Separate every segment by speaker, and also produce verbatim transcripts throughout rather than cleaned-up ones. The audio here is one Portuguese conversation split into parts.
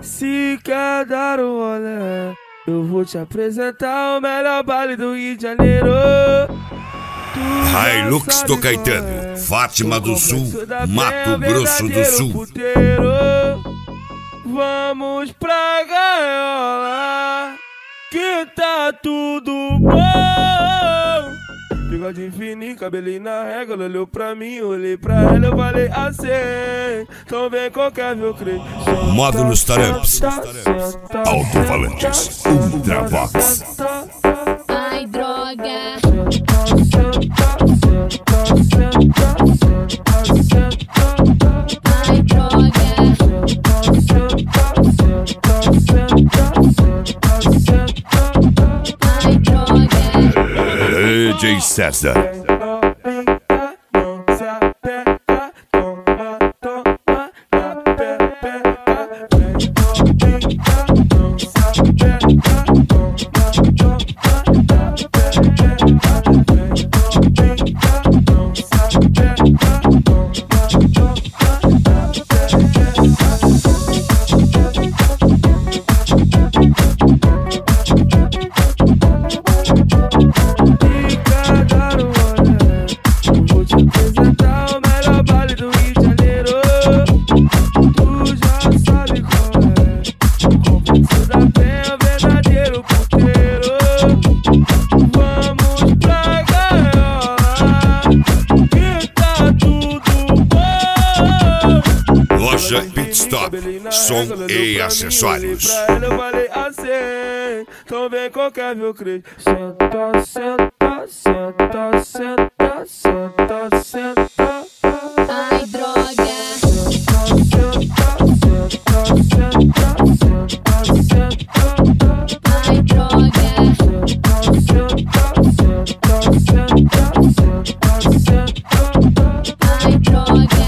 Speaker 1: Se quer dar um rolê, eu vou te apresentar o melhor baile do Rio de Janeiro.
Speaker 2: Hilux do Caetano, Fátima do Sul, Mato Grosso do Sul.
Speaker 1: Puteiro. Vamos pra gaiola, que tá tudo bom. Bigode fininho, cabelinho na régua, ela olhou pra mim, olhei pra ela, eu falei assim. Então vem qualquer meu creio.
Speaker 2: Módulos Taramps, alto-falantes, Ultravox.
Speaker 3: Ai, droga. Ai, droga. Ai, droga.
Speaker 2: D J César. Loja Pitstop, som e acessórios.
Speaker 1: Eu falei assim, então vem qualquer meu creio. Senta, senta, senta, senta, senta, senta.
Speaker 3: Ai, droga. Ai, droga. Ai, droga.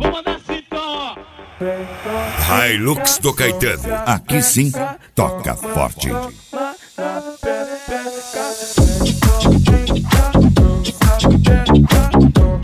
Speaker 2: Hilux do Caetano, aqui sim, toca forte.
Speaker 1: Na